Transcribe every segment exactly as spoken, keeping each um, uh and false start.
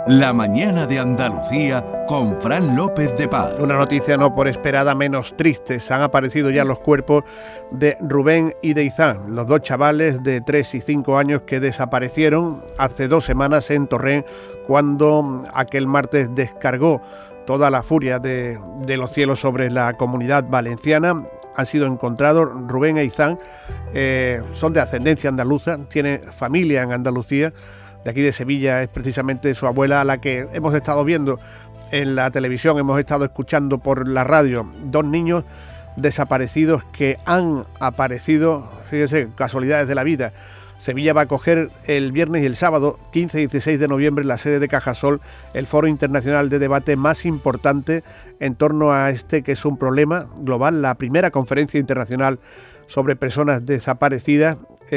La mañana de Andalucía con Fran López de Paz. Una noticia no por esperada menos triste. Se han aparecido ya los cuerpos de Rubén y de Izán, los dos chavales de tres y cinco años que desaparecieron hace dos semanas en Torrent, cuando aquel martes descargó toda la furia de, de los cielos sobre la comunidad valenciana. Han sido encontrados Rubén e Izán, eh, son de ascendencia andaluza, tienen familia en Andalucía. De aquí de Sevilla es precisamente su abuela a la que hemos estado viendo en la televisión, hemos estado escuchando por la radio. Dos niños desaparecidos que han aparecido, fíjese, casualidades de la vida. Sevilla va a acoger el viernes y el sábado, quince y dieciséis de noviembre, en la sede de Cajasol, el foro internacional de debate más importante en torno a este que es un problema global, la primera conferencia internacional sobre personas desaparecidas.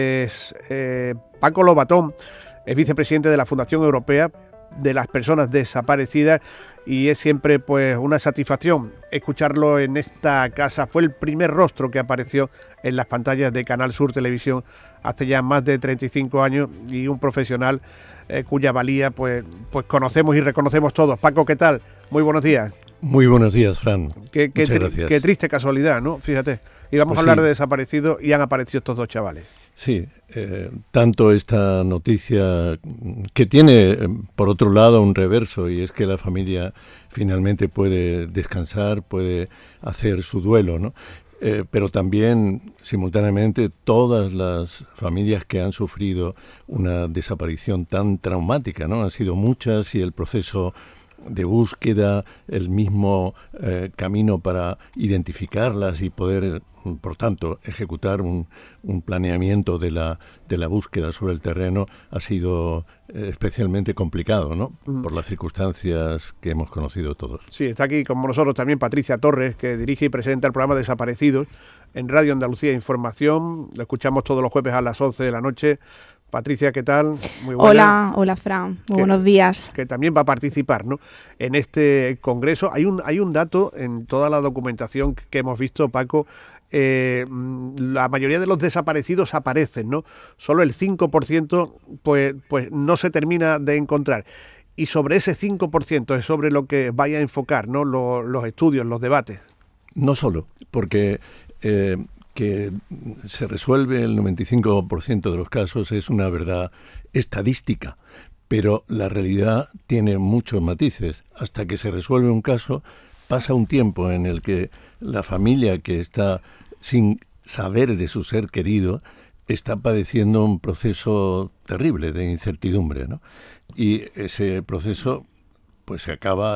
Es eh, Paco Lobatón, es vicepresidente de la Fundación Europea de las Personas Desaparecidas, y es siempre pues una satisfacción escucharlo en esta casa. Fue el primer rostro que apareció en las pantallas de Canal Sur Televisión hace ya más de treinta y cinco años, y un profesional eh, cuya valía pues, pues conocemos y reconocemos todos. Paco, ¿qué tal? Muy buenos días. Muy buenos días, Fran. Qué, qué, Muchas tri- gracias. Qué triste casualidad, ¿no? Fíjate, íbamos Pues a hablar sí. de desaparecidos y han aparecido estos dos chavales. Sí, eh, tanto esta noticia que tiene, eh, por otro lado, un reverso, y es que la familia finalmente puede descansar, puede hacer su duelo, ¿no? Eh, pero también, simultáneamente, todas las familias que han sufrido una desaparición tan traumática, ¿no? Han sido muchas, y el proceso de búsqueda, el mismo eh, camino para identificarlas y poder, por tanto, ejecutar un, un planeamiento de la, de la búsqueda sobre el terreno ha sido eh, especialmente complicado, ¿no? Mm. Por las circunstancias que hemos conocido todos. Sí, está aquí con nosotros también Patricia Torres, que dirige y presenta el programa Desaparecidos en Radio Andalucía Información. Lo escuchamos todos los jueves a las once de la noche. Patricia, ¿qué tal? Muy buena. Hola, hola Fran, muy que, buenos días. Que también va a participar, ¿no?, en este congreso. Hay un, hay un dato en toda la documentación que hemos visto, Paco. Eh, la mayoría de los desaparecidos aparecen, ¿no? Solo el cinco por ciento pues, pues no se termina de encontrar. Y sobre ese cinco por ciento es sobre lo que vaya a enfocar, ¿no?, los, los estudios, los debates. No solo, porque eh, que se resuelve el noventa y cinco por ciento de los casos es una verdad estadística, pero la realidad tiene muchos matices. Hasta que se resuelve un caso, pasa un tiempo en el que la familia que está sin saber de su ser querido está padeciendo un proceso terrible de incertidumbre, ¿no? Y ese proceso pues se acaba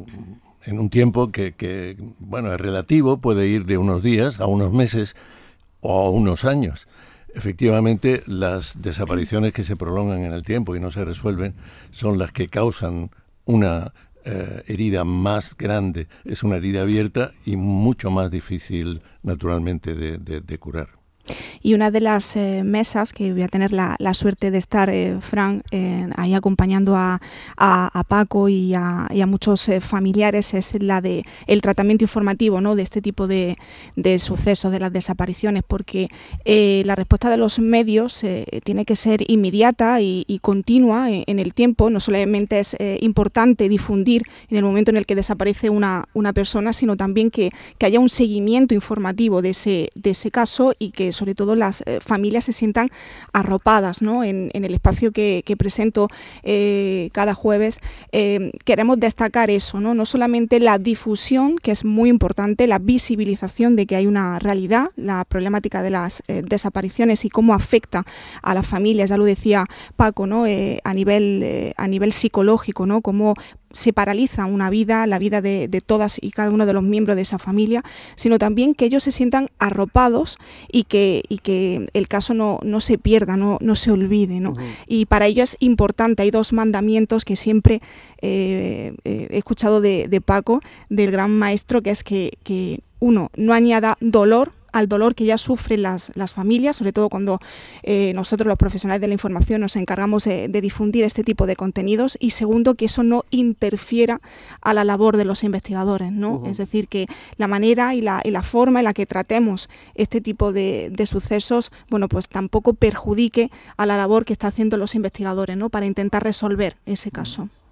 en un tiempo que, que, bueno, es relativo, puede ir de unos días a unos meses o a unos años. Efectivamente, las desapariciones que se prolongan en el tiempo y no se resuelven son las que causan una eh, herida más grande. Es una herida abierta y mucho más difícil, naturalmente, de, de, de curar. Y una de las eh, mesas que voy a tener la, la suerte de estar, eh, Fran, eh, ahí acompañando a, a, a Paco y a, y a muchos eh, familiares, es la de el tratamiento informativo, ¿no?, de este tipo de, de sucesos, de las desapariciones, porque eh, la respuesta de los medios eh, tiene que ser inmediata y, y continua en, en el tiempo. No solamente es eh, importante difundir en el momento en el que desaparece una, una persona, sino también que, que haya un seguimiento informativo de ese, de ese caso, y que sobre todo las eh, familias se sientan arropadas, ¿no?, en, en el espacio que, que presento eh, cada jueves. Eh, queremos destacar eso, ¿no? No solamente la difusión, que es muy importante, la visibilización de que hay una realidad, la problemática de las eh, desapariciones y cómo afecta a las familias, ya lo decía Paco, ¿no?, eh, a nivel eh, a nivel psicológico, ¿no?, cómo se paraliza una vida, la vida de, de todas y cada uno de los miembros de esa familia, sino también que ellos se sientan arropados y que, y que el caso no, no se pierda, no, no se olvide, ¿no? Uh-huh. Y para ello es importante, hay dos mandamientos que siempre eh, eh, he escuchado de, de Paco, del gran maestro, que es que, que uno, no añada dolor al dolor que ya sufren las, las familias, sobre todo cuando eh, nosotros los profesionales de la información nos encargamos de, de difundir este tipo de contenidos, y segundo, que eso no interfiera a la labor de los investigadores, ¿no? Uh-huh. Es decir, que la manera y la, y la forma en la que tratemos este tipo de, de sucesos, bueno, pues tampoco perjudique a la labor que están haciendo los investigadores, ¿no?, para intentar resolver ese caso.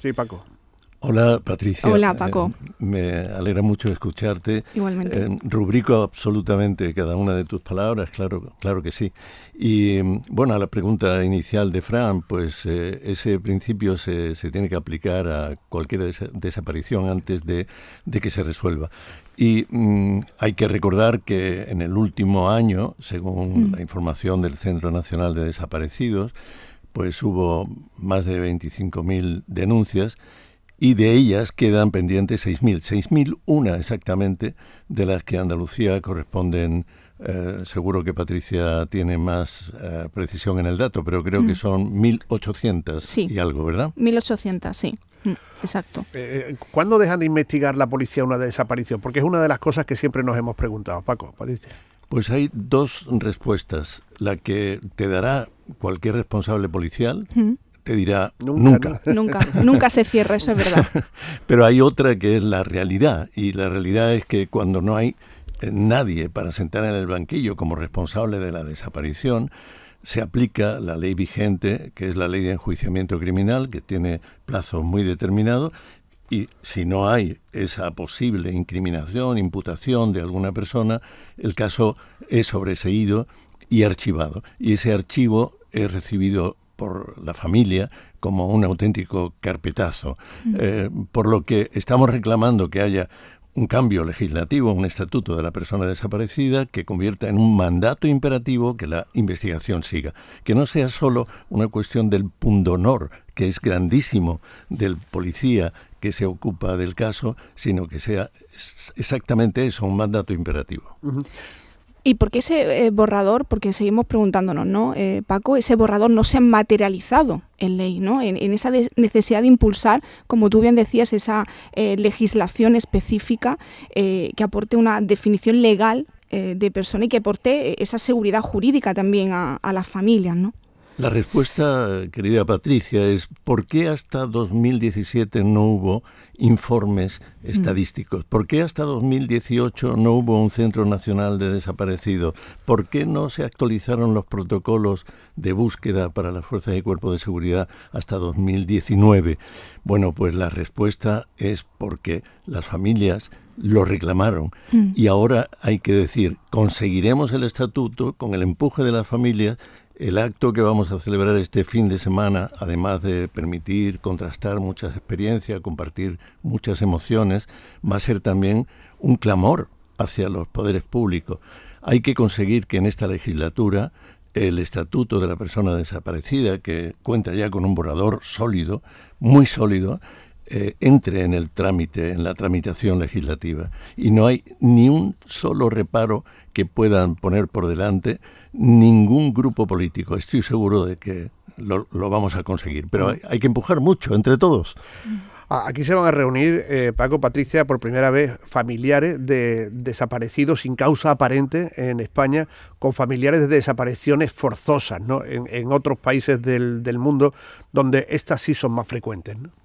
Sí, Paco. Hola, Patricia. Hola, Paco. Eh, me alegra mucho escucharte. Igualmente. Eh, rubrico absolutamente cada una de tus palabras, claro, claro que sí. Y bueno, a la pregunta inicial de Fran, pues eh, ese principio se, se tiene que aplicar a cualquier des- desaparición antes de, de que se resuelva. Y mm, hay que recordar que en el último año, según mm. la información del Centro Nacional de Desaparecidos, pues hubo más de veinticinco mil denuncias. Y de ellas quedan pendientes seis mil, seis mil una exactamente, de las que Andalucía corresponden, eh, seguro que Patricia tiene más eh, precisión en el dato, pero creo mm. que son mil ochocientas sí. y algo, ¿verdad? mil ochocientas, sí. Mm, exacto. Eh, ¿Cuándo dejan de investigar la policía una desaparición? Porque es una de las cosas que siempre nos hemos preguntado. Paco, Patricia. Pues hay dos respuestas. La que te dará cualquier responsable policial... Mm. te dirá nunca. Nunca, nunca, nunca se cierra, eso es verdad. Pero hay otra que es la realidad, y la realidad es que cuando no hay eh, nadie para sentar en el banquillo como responsable de la desaparición, se aplica la ley vigente, que es la ley de enjuiciamiento criminal, que tiene plazos muy determinados, y si no hay esa posible incriminación, imputación de alguna persona, el caso es sobreseído y archivado. Y ese archivo es recibido por la familia como un auténtico carpetazo, mm. eh, por lo que estamos reclamando que haya un cambio legislativo, un estatuto de la persona desaparecida que convierta en un mandato imperativo que la investigación siga, que no sea solo una cuestión del pundonor, que es grandísimo, del policía que se ocupa del caso, sino que sea exactamente eso, un mandato imperativo. Uh-huh. ¿Y por qué ese eh, borrador? Porque seguimos preguntándonos, ¿no, eh, Paco? Ese borrador no se ha materializado en ley, ¿no? En, en esa de necesidad de impulsar, como tú bien decías, esa eh, legislación específica eh, que aporte una definición legal eh, de persona y que aporte esa seguridad jurídica también a, a las familias, ¿no? La respuesta, querida Patricia, es ¿por qué hasta dos mil diecisiete no hubo informes estadísticos? ¿Por qué hasta dos mil dieciocho no hubo un Centro Nacional de Desaparecidos? ¿Por qué no se actualizaron los protocolos de búsqueda para las fuerzas y cuerpos de seguridad hasta dos mil diecinueve? Bueno, pues la respuesta es porque las familias lo reclamaron. Mm. Y ahora hay que decir, conseguiremos el estatuto con el empuje de las familias. El acto que vamos a celebrar este fin de semana, además de permitir contrastar muchas experiencias, compartir muchas emociones, va a ser también un clamor hacia los poderes públicos. Hay que conseguir que en esta legislatura el estatuto de la persona desaparecida, que cuenta ya con un borrador sólido, muy sólido, eh, entre en el trámite, en la tramitación legislativa. Y no hay ni un solo reparo que puedan poner por delante ningún grupo político. Estoy seguro de que lo, lo vamos a conseguir, pero hay, hay que empujar mucho entre todos. Aquí se van a reunir, eh, Paco, Patricia, por primera vez familiares de desaparecidos sin causa aparente en España, con familiares de desapariciones forzosas, ¿no? En, en otros países del, del mundo donde estas sí son más frecuentes, ¿no?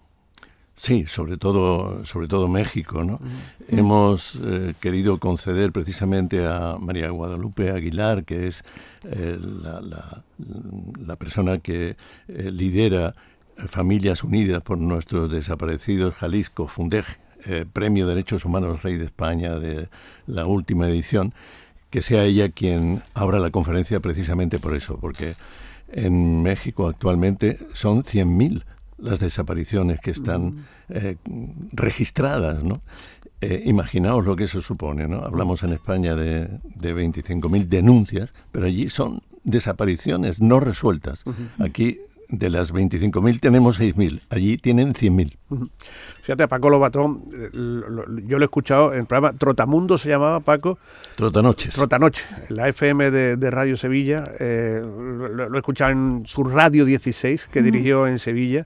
Sí, sobre todo, sobre todo México, ¿no? Uh-huh. Hemos eh, querido conceder precisamente a María Guadalupe Aguilar, que es eh, la, la, la persona que eh, lidera Familias Unidas por Nuestros Desaparecidos Jalisco, Fundej, eh, Premio Derechos Humanos Rey de España de la última edición, que sea ella quien abra la conferencia precisamente por eso, porque en México actualmente son cien mil las desapariciones que están eh, registradas, ¿no? Eh, imaginaos lo que eso supone, ¿no? Hablamos en España de, de veinticinco mil denuncias, pero allí son desapariciones no resueltas. Uh-huh. Aquí de las veinticinco mil tenemos seis mil, allí tienen cien mil. Uh-huh. Fíjate, a Paco Lobatón, yo lo he escuchado en el programa Trotamundo, se llamaba, Paco. Trotanoches. Trotanoches, en la F M de, de Radio Sevilla. Eh, lo, lo he escuchado en su Radio dieciséis, que uh-huh. dirigió en Sevilla.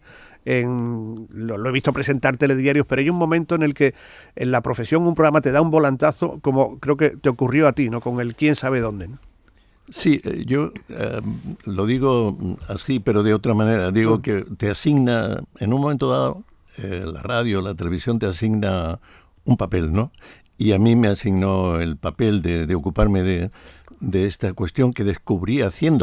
En, lo, lo he visto presentar telediarios, pero hay un momento en el que en la profesión un programa te da un volantazo, como creo que te ocurrió a ti, ¿no? Con el quién sabe dónde, ¿no? Sí, yo eh, lo digo así, pero de otra manera. Digo uh-huh. que te asigna, en un momento dado, eh, la radio, la televisión te asigna un papel, ¿no? Y a mí me asignó el papel de, de ocuparme de, de esta cuestión que descubrí haciéndola,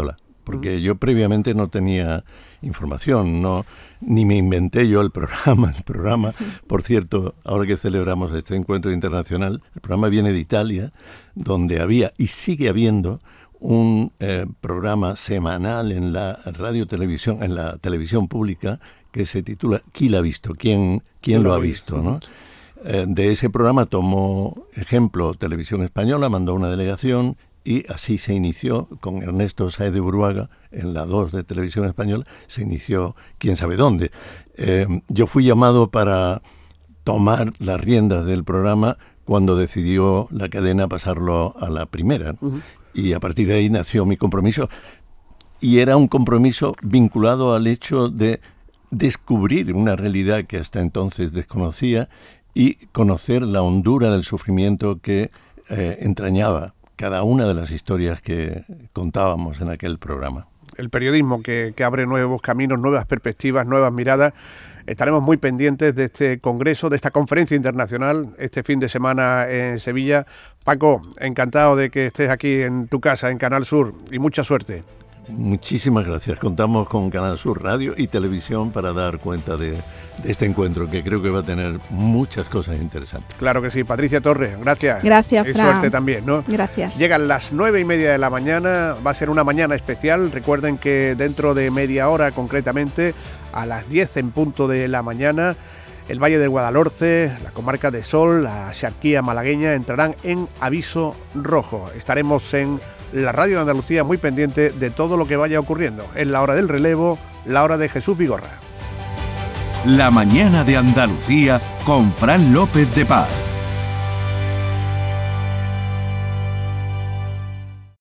porque uh-huh. yo previamente no tenía información, no ni me inventé yo el programa. El programa, por cierto, ahora que celebramos este encuentro internacional, el programa viene de Italia, donde había y sigue habiendo un eh, programa semanal en la radio-televisión, en la televisión pública, que se titula ¿Quién lo ha visto? ¿Quién, quién lo ha visto? ¿no? Eh, de ese programa tomó ejemplo Televisión Española, mandó una delegación y así se inició con Ernesto Sáez de Buruaga en la dos de Televisión Española, se inició quién sabe dónde. Eh, yo fui llamado para tomar las riendas del programa cuando decidió la cadena pasarlo a la primera, uh-huh. y a partir de ahí nació mi compromiso, y era un compromiso vinculado al hecho de descubrir una realidad que hasta entonces desconocía y conocer la hondura del sufrimiento que eh, entrañaba cada una de las historias que contábamos en aquel programa. El periodismo que, que abre nuevos caminos, nuevas perspectivas, nuevas miradas. Estaremos muy pendientes de este congreso, de esta conferencia internacional, este fin de semana en Sevilla. Paco, encantado de que estés aquí en tu casa, en Canal Sur, y mucha suerte. Muchísimas gracias. Contamos con Canal Sur Radio y Televisión para dar cuenta de, de este encuentro, que creo que va a tener muchas cosas interesantes. Claro que sí. Patricia Torres, gracias. Gracias, y Fran. suerte también, ¿no? Gracias. Llegan las nueve y media de la mañana, va a ser una mañana especial. Recuerden que dentro de media hora, concretamente, a las diez en punto de la mañana, el Valle del Guadalhorce, la comarca de Sol, la Axarquía malagueña entrarán en aviso rojo. Estaremos en la Radio de Andalucía muy pendiente de todo lo que vaya ocurriendo. Es la hora del relevo, la hora de Jesús Vigorra. La mañana de Andalucía con Fran López de Paz.